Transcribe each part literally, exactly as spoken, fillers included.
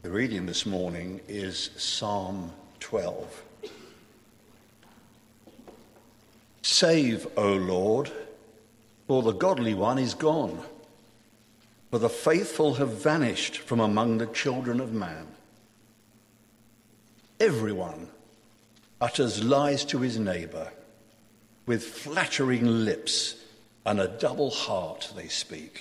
The reading this morning is Psalm twelve. Save, O Lord, for the godly one is gone, for the faithful have vanished from among the children of man. Everyone utters lies to his neighbour, with flattering lips and a double heart they speak.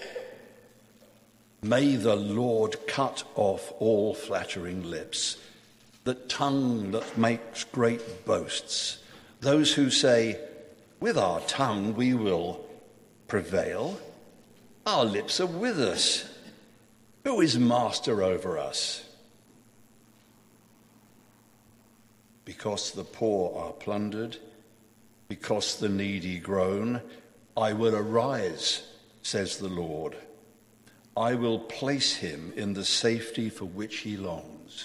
May the Lord cut off all flattering lips, the tongue that makes great boasts, those who say, with our tongue we will prevail. Our lips are with us. Who is master over us? Because the poor are plundered, because the needy groan, I will arise, says the Lord. I will place him in the safety for which he longs.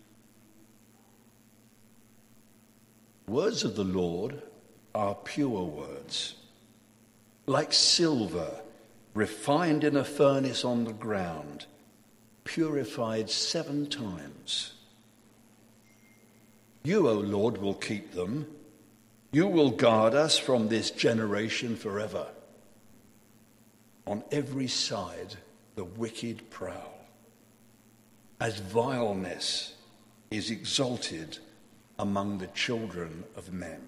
Words of the Lord are pure words, like silver refined in a furnace on the ground, purified seven times. You, O Lord, will keep them. You will guard us from this generation forever. On every side, the wicked prowl, as vileness is exalted among the children of men.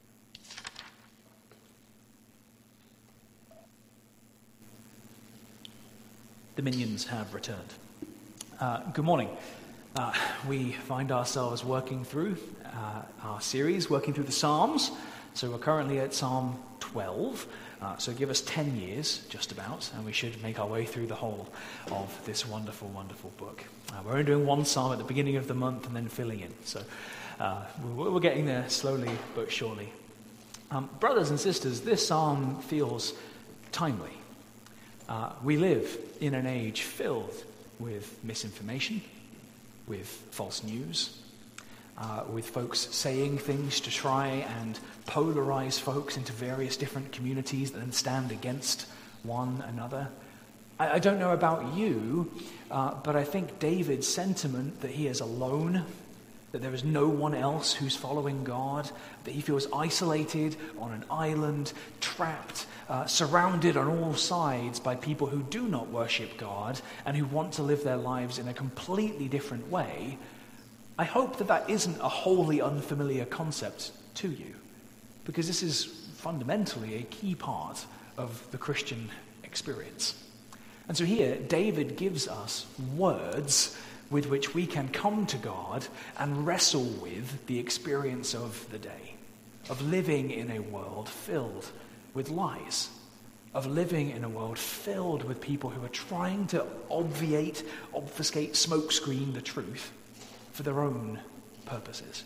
The minions have returned. Uh, good morning. Uh, we find ourselves working through uh, our series, working through the Psalms. So we're currently at Psalm twelve. Uh, so give us ten years, just about, and we should make our way through the whole of this wonderful, wonderful book. Uh, we're only doing one psalm at the beginning of the month and then filling in. So uh, we're, we're getting there slowly but surely. Um, brothers and sisters, this psalm feels timely. Uh, we live in an age filled with misinformation, with false news, uh, with folks saying things to try and polarize folks into various different communities that then stand against one another. I, I don't know about you, uh, but I think David's sentiment that he is alone, that there is no one else who's following God, that he feels isolated on an island, trapped, uh, surrounded on all sides by people who do not worship God and who want to live their lives in a completely different way. I hope that that isn't a wholly unfamiliar concept to you, because this is fundamentally a key part of the Christian experience. And so here, David gives us words with which we can come to God and wrestle with the experience of the day, of living in a world filled with lies, of living in a world filled with people who are trying to obviate, obfuscate, smokescreen the truth for their own purposes.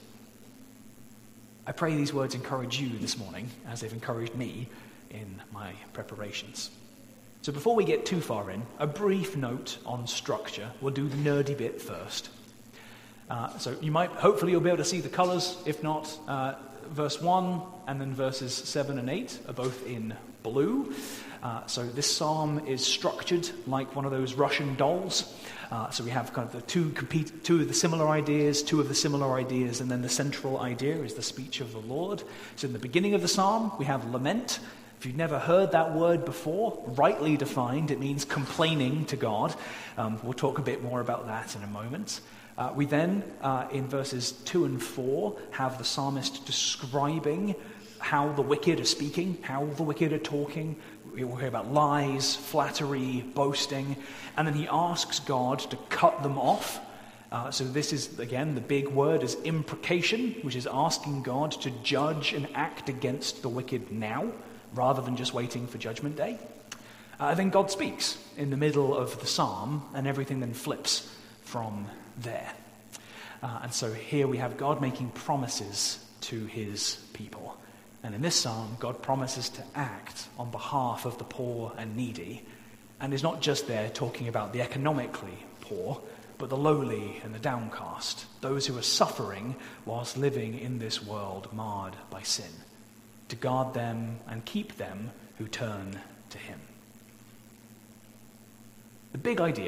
I pray these words encourage you this morning, as they've encouraged me in my preparations. So before we get too far in, a brief note on structure. We'll do the nerdy bit first. Uh, so you might, hopefully you'll be able to see the colours. If not, uh, verse one and then verses seven and eight are both in blue. Uh, so this psalm is structured like one of those Russian dolls. Uh, so we have kind of the two compete, two of the similar ideas, two of the similar ideas, and then the central idea is the speech of the Lord. So in the beginning of the psalm, we have lament. If you've never heard that word before, rightly defined, it means complaining to God. Um, we'll talk a bit more about that in a moment. Uh, we then, uh, in verses two and four, have the psalmist describing how the wicked are speaking, how the wicked are talking. We'll hear about lies, flattery, boasting, and then he asks God to cut them off. Uh, so this is, again, the big word is imprecation, which is asking God to judge and act against the wicked now, rather than just waiting for Judgment Day. Uh, then God speaks in the middle of the psalm, and everything then flips from there. Uh, and so here we have God making promises to his people. And in this psalm, God promises to act on behalf of the poor and needy, and is not just there talking about the economically poor, but the lowly and the downcast, those who are suffering whilst living in this world marred by sin, to guard them and keep them who turn to him. The big idea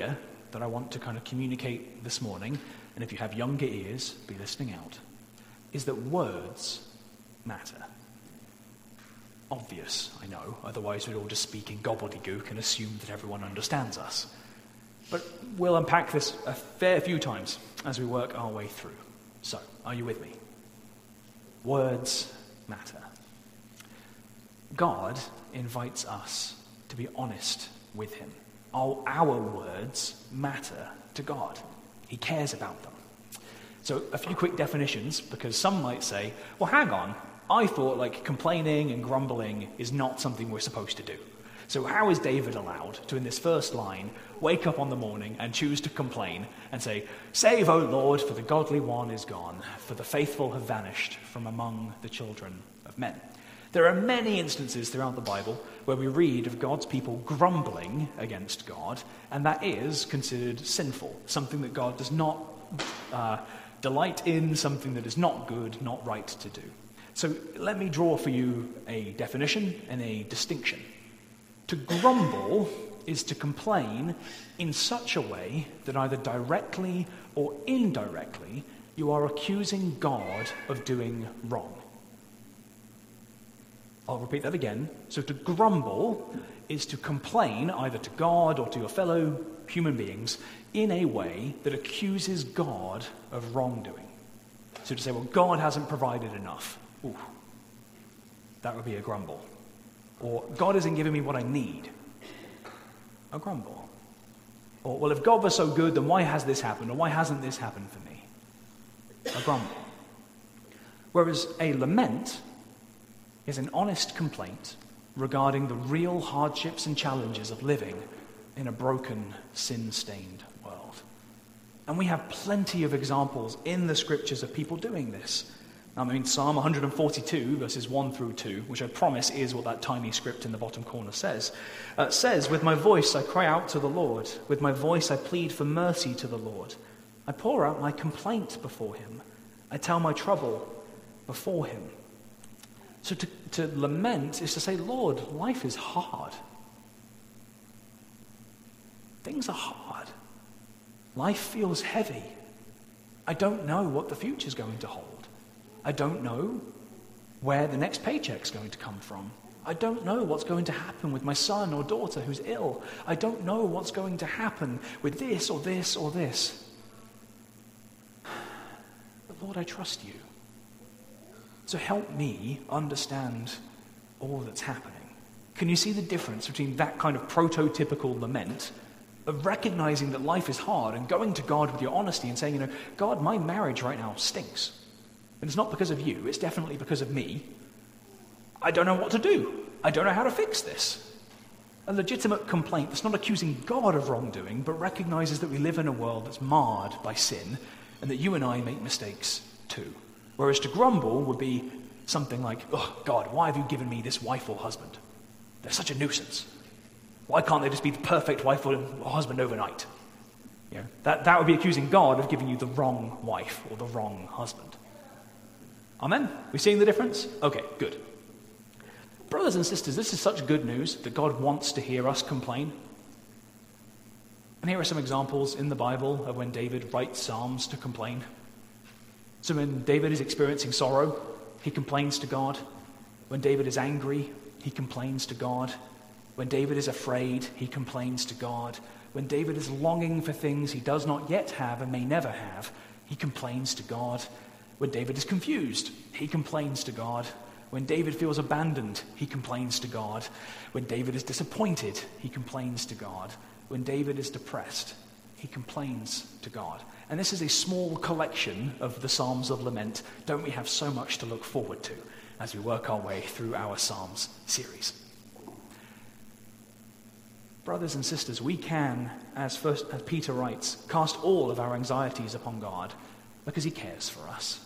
that I want to kind of communicate this morning, and if you have younger ears, be listening out, is that words matter. Obvious, I know, otherwise we'd all just speak in gobbledygook and assume that everyone understands us. But we'll unpack this a fair few times as we work our way through. So, are you with me? Words matter. God invites us to be honest with him. All our words matter to God. He cares about them. So a few quick definitions, because some might say, well, hang on, I thought like complaining and grumbling is not something we're supposed to do. So how is David allowed to, in this first line, wake up on the morning and choose to complain and say, "Save, O Lord, for the godly one is gone, for the faithful have vanished from among the children of men"? There are many instances throughout the Bible where we read of God's people grumbling against God, and that is considered sinful, something that God does not uh, delight in, something that is not good, not right to do. So let me draw for you a definition and a distinction. To grumble is to complain in such a way that either directly or indirectly you are accusing God of doing wrong. I'll repeat that again. So to grumble is to complain either to God or to your fellow human beings in a way that accuses God of wrongdoing. So to say, well, God hasn't provided enough. Ooh, that would be a grumble. Or God isn't giving me what I need. A grumble. Or, well, if God was so good, then why has this happened? Or why hasn't this happened for me? A grumble. Whereas a lament is an honest complaint regarding the real hardships and challenges of living in a broken, sin-stained world. And we have plenty of examples in the scriptures of people doing this. I mean, Psalm one forty-two, verses one through two, which I promise is what that tiny script in the bottom corner says, uh, says, "With my voice I cry out to the Lord. With my voice I plead for mercy to the Lord. I pour out my complaint before him. I tell my trouble before him." So to, to lament is to say, Lord, life is hard. Things are hard. Life feels heavy. I don't know what the future's going to hold. I don't know where the next paycheck's going to come from. I don't know what's going to happen with my son or daughter who's ill. I don't know what's going to happen with this or this or this. But Lord, I trust you. So help me understand all that's happening. Can you see the difference between that kind of prototypical lament of recognizing that life is hard and going to God with your honesty and saying, you know, God, my marriage right now stinks. And it's not because of you, it's definitely because of me. I don't know what to do. I don't know how to fix this. A legitimate complaint that's not accusing God of wrongdoing, but recognizes that we live in a world that's marred by sin and that you and I make mistakes too. Whereas to grumble would be something like, "Oh, God, why have you given me this wife or husband? They're such a nuisance. Why can't they just be the perfect wife or husband overnight?" You know, that, that would be accusing God of giving you the wrong wife or the wrong husband. Amen? We seeing the difference? Okay, good. Brothers and sisters, this is such good news that God wants to hear us complain. And here are some examples in the Bible of when David writes psalms to complain. So when David is experiencing sorrow, he complains to God. When David is angry, he complains to God. When David is afraid, he complains to God. When David is longing for things he does not yet have and may never have, he complains to God. When David is confused, he complains to God. When David feels abandoned, he complains to God. When David is disappointed, he complains to God. When David is depressed, he complains to God. And this is a small collection of the Psalms of Lament. Don't we have so much to look forward to as we work our way through our Psalms series? Brothers and sisters, we can, as, first, as Peter writes, cast all of our anxieties upon God because he cares for us.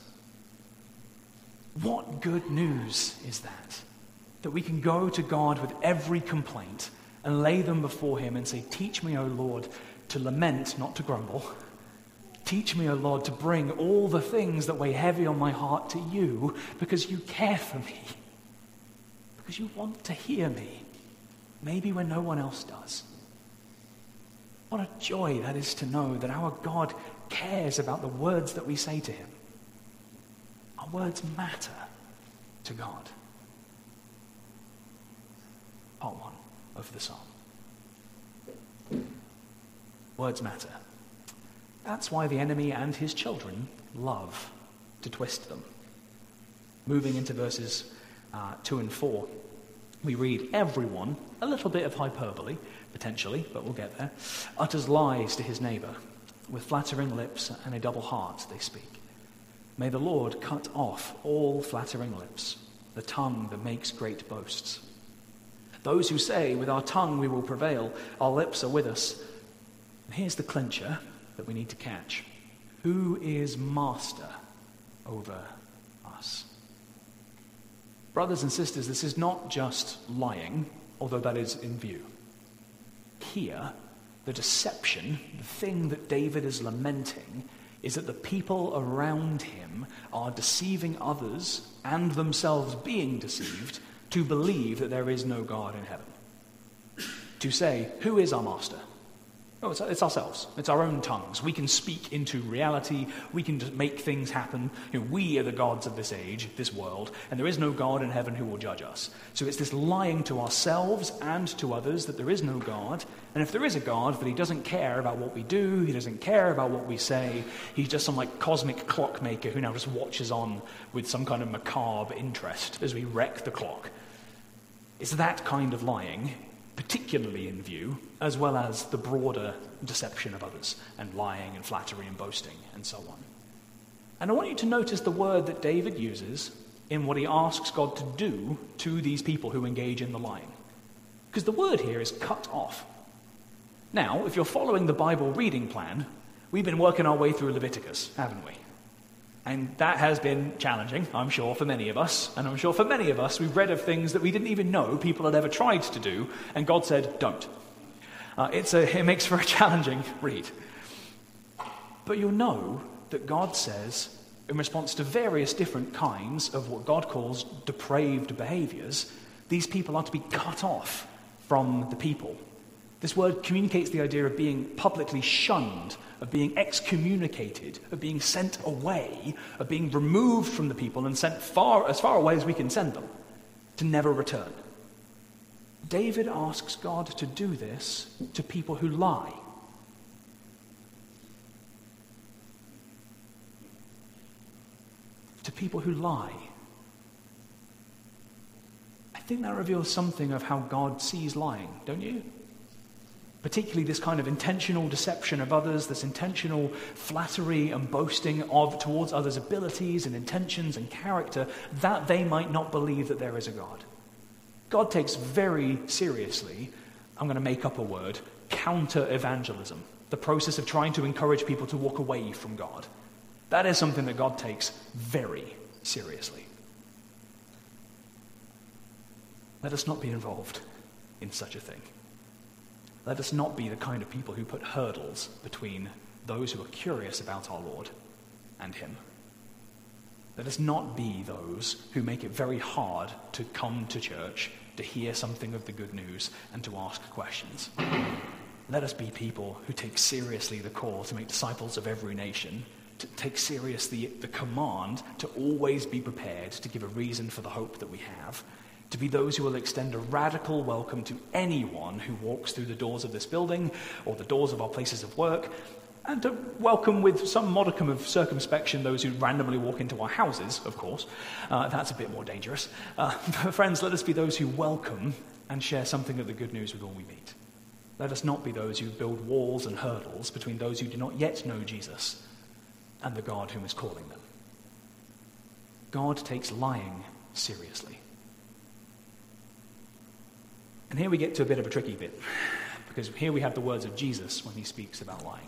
What good news is that? That we can go to God with every complaint and lay them before him and say, "Teach me, O Lord, to lament, not to grumble. Teach me, O Lord, to bring all the things that weigh heavy on my heart to you because you care for me, because you want to hear me, maybe when no one else does." What a joy that is to know that our God cares about the words that we say to him. Our words matter to God. Part one of the psalm. Words matter. That's why the enemy and his children love to twist them. Moving into verses uh, two and four, we read, everyone, a little bit of hyperbole, potentially, but we'll get there, utters lies to his neighbor. With flattering lips and a double heart they speak. May the Lord cut off all flattering lips, the tongue that makes great boasts. Those who say, with our tongue we will prevail, our lips are with us. And here's the clincher that we need to catch. Who is master over us? Brothers and sisters, this is not just lying, although that is in view. Here, the deception, the thing that David is lamenting, is that the people around him are deceiving others and themselves being deceived to believe that there is no God in heaven. To say, who is our master? Oh, it's, it's ourselves. It's our own tongues. We can speak into reality. We can just make things happen. You know, we are the gods of this age, this world, and there is no God in heaven who will judge us. So it's this lying to ourselves and to others that there is no God. And if there is a God, that he doesn't care about what we do, he doesn't care about what we say, he's just some like cosmic clockmaker who now just watches on with some kind of macabre interest as we wreck the clock. It's that kind of lying, particularly in view, as well as the broader deception of others, and lying and flattery and boasting and so on. And I want you to notice the word that David uses in what he asks God to do to these people who engage in the lying. Because the word here is cut off. Now, if you're following the Bible reading plan, we've been working our way through Leviticus, haven't we? And that has been challenging, I'm sure, for many of us. And I'm sure for many of us, we've read of things that we didn't even know people had ever tried to do, and God said, don't. Uh, it's a, it makes for a challenging read. But you'll know that God says, in response to various different kinds of what God calls depraved behaviors, these people are to be cut off from the people. This word communicates the idea of being publicly shunned, of being excommunicated, of being sent away, of being removed from the people and sent far as far away as we can send them, to never return. David asks God to do this to people who lie. To people who lie. I think that reveals something of how God sees lying, don't you? Particularly this kind of intentional deception of others, this intentional flattery and boasting of towards others' abilities and intentions and character, that they might not believe that there is a God. God takes very seriously, I'm going to make up a word, counter-evangelism, the process of trying to encourage people to walk away from God. That is something that God takes very seriously. Let us not be involved in such a thing. Let us not be the kind of people who put hurdles between those who are curious about our Lord and him. Let us not be those who make it very hard to come to church, to hear something of the good news, and to ask questions. Let us be people who take seriously the call to make disciples of every nation, to take seriously the command to always be prepared to give a reason for the hope that we have, to be those who will extend a radical welcome to anyone who walks through the doors of this building or the doors of our places of work, and to welcome with some modicum of circumspection those who randomly walk into our houses, of course. Uh, that's a bit more dangerous. Uh, but friends, let us be those who welcome and share something of the good news with all we meet. Let us not be those who build walls and hurdles between those who do not yet know Jesus and the God whom is calling them. God takes lying seriously. And here we get to a bit of a tricky bit, because here we have the words of Jesus when he speaks about lying.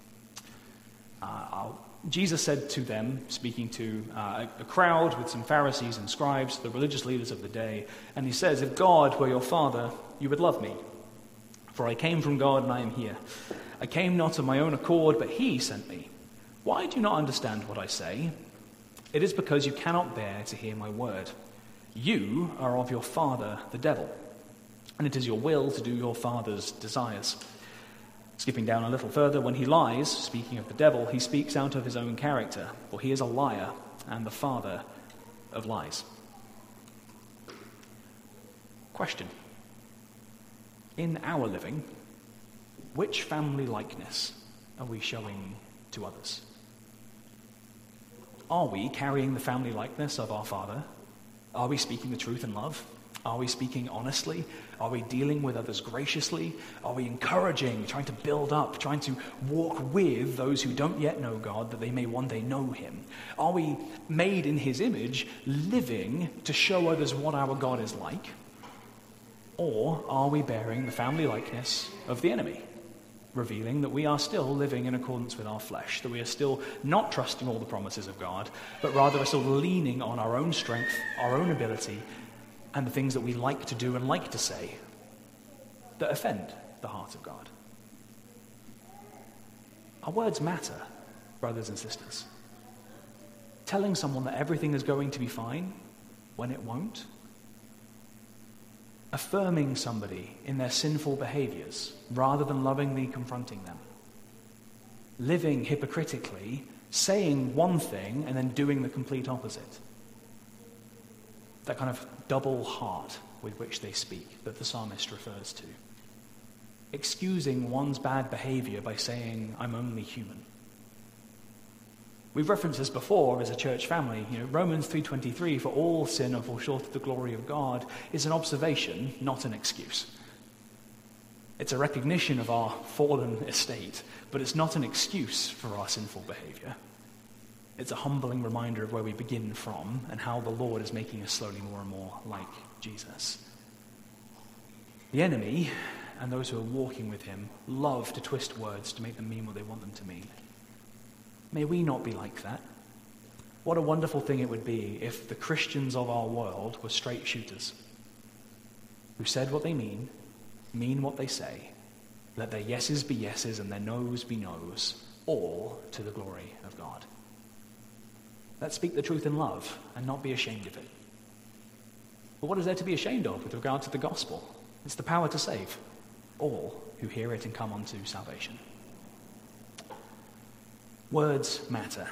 Uh, Jesus said to them, speaking to uh, a crowd with some Pharisees and scribes, the religious leaders of the day, and he says, "If God were your father, you would love me. For I came from God and I am here. I came not of my own accord, but he sent me. Why do you not understand what I say? It is because you cannot bear to hear my word. You are of your father, the devil, and it is your will to do your father's desires. Skipping down a little further, when he lies, speaking of the devil, he speaks out of his own character, for he is a liar and the father of lies. Question. In our living, which family likeness are we showing to others? Are we carrying the family likeness of our Father? Are we speaking the truth in love? Are we speaking honestly? Are we dealing with others graciously? Are we encouraging, trying to build up, trying to walk with those who don't yet know God, that they may one day know him? Are we made in his image, living to show others what our God is like? Or are we bearing the family likeness of the enemy, revealing that we are still living in accordance with our flesh, that we are still not trusting all the promises of God, but rather are still leaning on our own strength, our own ability, and the things that we like to do and like to say that offend the heart of God? Our words matter, brothers and sisters. Telling someone that everything is going to be fine when it won't. Affirming somebody in their sinful behaviors rather than lovingly confronting them. Living hypocritically, saying one thing and then doing the complete opposite. That kind of double heart with which they speak that the psalmist refers to. Excusing one's bad behavior by saying, I'm only human. We've referenced this before as a church family. You know, Romans three twenty-three, for all sin and fall short of the glory of God, is an observation, not an excuse. It's a recognition of our fallen estate, but it's not an excuse for our sinful behavior. It's a humbling reminder of where we begin from and how the Lord is making us slowly more and more like Jesus. The enemy and those who are walking with him love to twist words to make them mean what they want them to mean. May we not be like that. What a wonderful thing it would be if the Christians of our world were straight shooters who said what they mean, mean what they say, let their yeses be yeses and their noes be noes, all to the glory of God. Let's speak the truth in love and not be ashamed of it. But what is there to be ashamed of with regard to the gospel? It's the power to save all who hear it and come unto salvation. Words matter.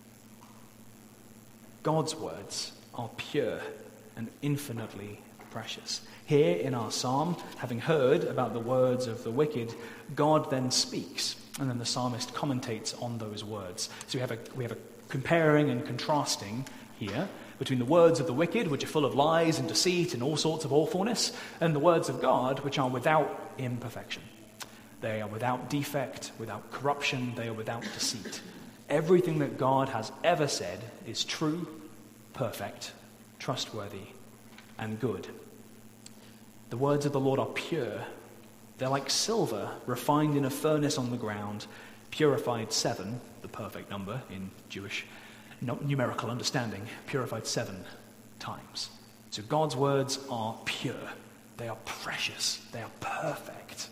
God's words are pure and infinitely precious. Here in our psalm, having heard about the words of the wicked, God then speaks, and then the psalmist commentates on those words. So we have a we have a comparing and contrasting here between the words of the wicked, which are full of lies and deceit and all sorts of awfulness, and the words of God, which are without imperfection. They are without defect, without corruption, they are without deceit. Everything that God has ever said is true, perfect, trustworthy, and good. The words of the Lord are pure. They're like silver refined in a furnace on the ground, purified seven, the perfect number in Jewish numerical understanding, purified seven times. So God's words are pure. They are precious. They are perfect.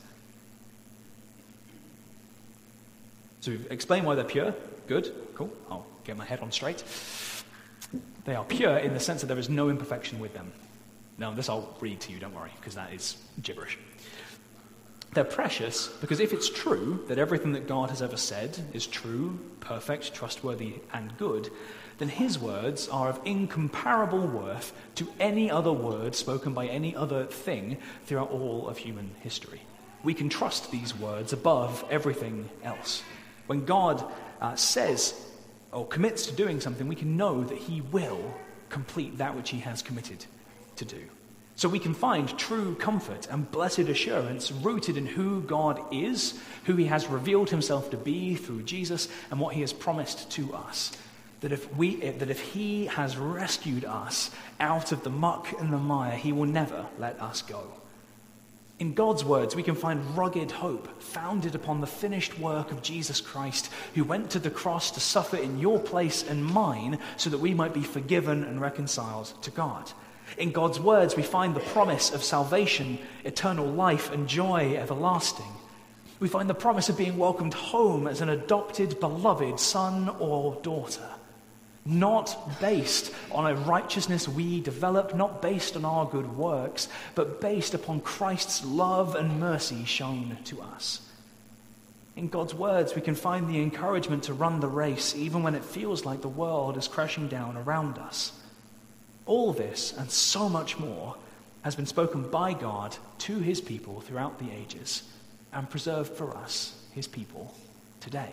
So we've explained why they're pure. Good, cool. I'll get my head on straight. They are pure in the sense that there is no imperfection with them. Now, this I'll read to you, don't worry, because that is gibberish. They're precious because if it's true that everything that God has ever said is true, perfect, trustworthy, and good, then his words are of incomparable worth to any other word spoken by any other thing throughout all of human history. We can trust these words above everything else. When God uh, says or commits to doing something, we can know that he will complete that which he has committed to do. So we can find true comfort and blessed assurance rooted in who God is, who he has revealed himself to be through Jesus, and what he has promised to us. That if we, that if he has rescued us out of the muck and the mire, he will never let us go. In God's words, we can find rugged hope founded upon the finished work of Jesus Christ, who went to the cross to suffer in your place and mine so that we might be forgiven and reconciled to God. In God's words, we find the promise of salvation, eternal life, and joy everlasting. We find the promise of being welcomed home as an adopted, beloved son or daughter. Not based on a righteousness we develop, not based on our good works, but based upon Christ's love and mercy shown to us. In God's words, we can find the encouragement to run the race even when it feels like the world is crashing down around us. All this and so much more has been spoken by God to his people throughout the ages and preserved for us, his people, today.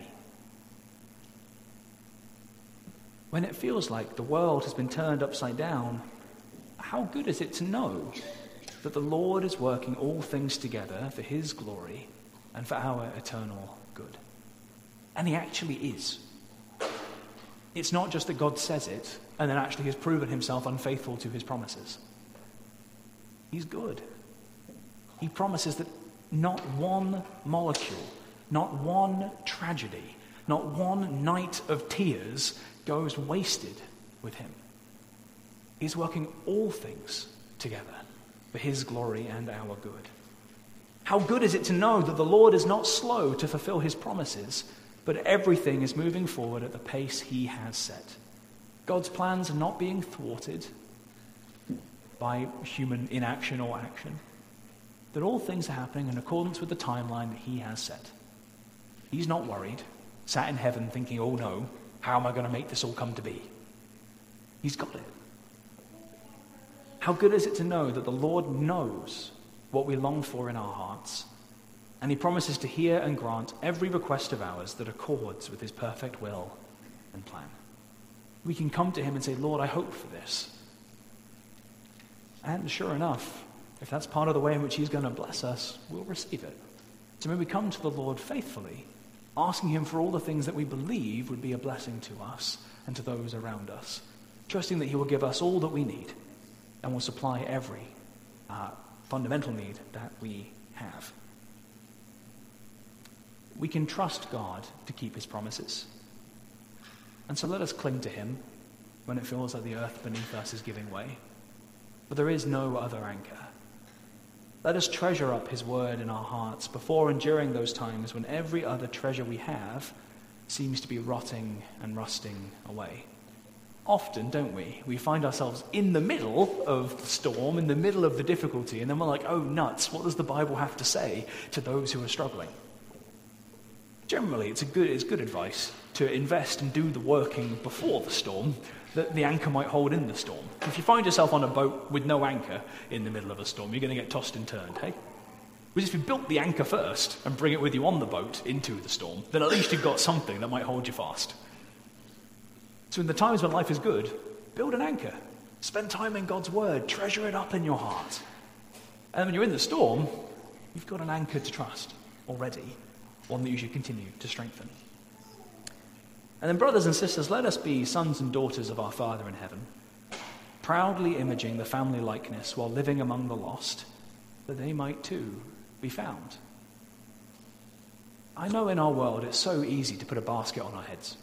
When it feels like the world has been turned upside down, how good is it to know that the Lord is working all things together for his glory and for our eternal good? And he actually is. It's not just that God says it and then actually has proven himself unfaithful to his promises. He's good. He promises that not one molecule, not one tragedy, not one night of tears goes wasted with him. He's working all things together for his glory and our good. How good is it to know that the Lord is not slow to fulfill his promises, but everything is moving forward at the pace he has set. God's plans are not being thwarted by human inaction or action, that all things are happening in accordance with the timeline that he has set. He's not worried, sat in heaven thinking, oh no, how am I going to make this all come to be? He's got it. How good is it to know that the Lord knows what we long for in our hearts, and he promises to hear and grant every request of ours that accords with his perfect will and plan. We can come to him and say, Lord, I hope for this. And sure enough, if that's part of the way in which he's going to bless us, we'll receive it. So may we come to the Lord faithfully, asking him for all the things that we believe would be a blessing to us and to those around us, trusting that he will give us all that we need and will supply every uh, fundamental need that we have. We can trust God to keep his promises. And so let us cling to him when it feels like the earth beneath us is giving way. For there is no other anchor. Let us treasure up his word in our hearts before and during those times when every other treasure we have seems to be rotting and rusting away. Often, don't we? We find ourselves in the middle of the storm, in the middle of the difficulty, and then we're like, oh nuts, what does the Bible have to say to those who are struggling? Generally, it's a good, it's good advice to invest and do the working before the storm that the anchor might hold in the storm. If you find yourself on a boat with no anchor in the middle of a storm, you're going to get tossed and turned, hey? Whereas if you built the anchor first and bring it with you on the boat into the storm, then at least you've got something that might hold you fast. So in the times when life is good, build an anchor. Spend time in God's word. Treasure it up in your heart. And when you're in the storm, you've got an anchor to trust already, one that you should continue to strengthen. And then, brothers and sisters, let us be sons and daughters of our Father in heaven, proudly imaging the family likeness while living among the lost, that they might too be found. I know in our world it's so easy to put a basket on our heads.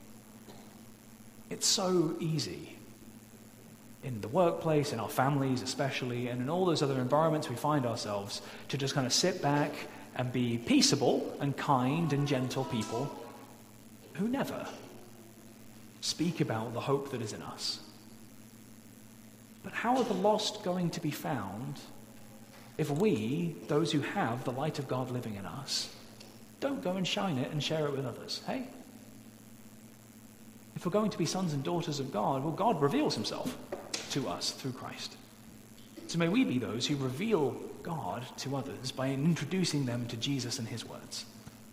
It's so easy in the workplace, in our families especially, and in all those other environments we find ourselves to just kind of sit back and be peaceable and kind and gentle people who never speak about the hope that is in us. But how are the lost going to be found if we, those who have the light of God living in us, don't go and shine it and share it with others? Hey? If we're going to be sons and daughters of God, well, God reveals himself to us through Christ. So may we be those who reveal God to others by introducing them to Jesus and his words.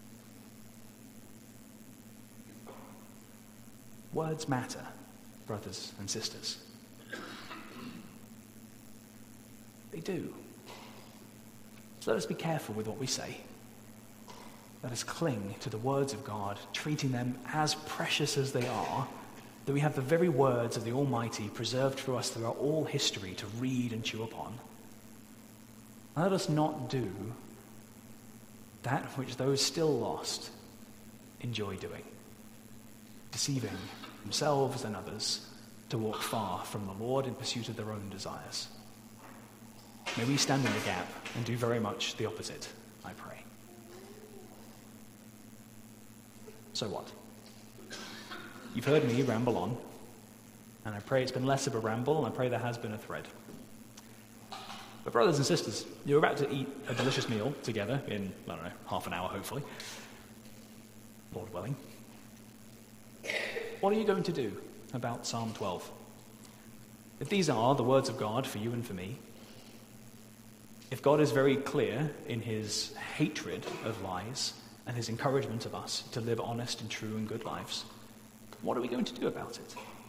Words matter, brothers and sisters. They do. So let us be careful with what we say. Let us cling to the words of God, treating them as precious as they are, that we have the very words of the Almighty preserved for us throughout all history to read and chew upon. And let us not do that which those still lost enjoy doing, deceiving themselves and others to walk far from the Lord in pursuit of their own desires. May we stand in the gap and do very much the opposite, I pray. So what? You've heard me ramble on, and I pray it's been less of a ramble, and I pray there has been a thread. But brothers and sisters, you're about to eat a delicious meal together in, I don't know, half an hour hopefully. Lord willing. What are you going to do about Psalm twelve? If these are the words of God for you and for me, if God is very clear in his hatred of lies and his encouragement of us to live honest and true and good lives, what are we going to do about it?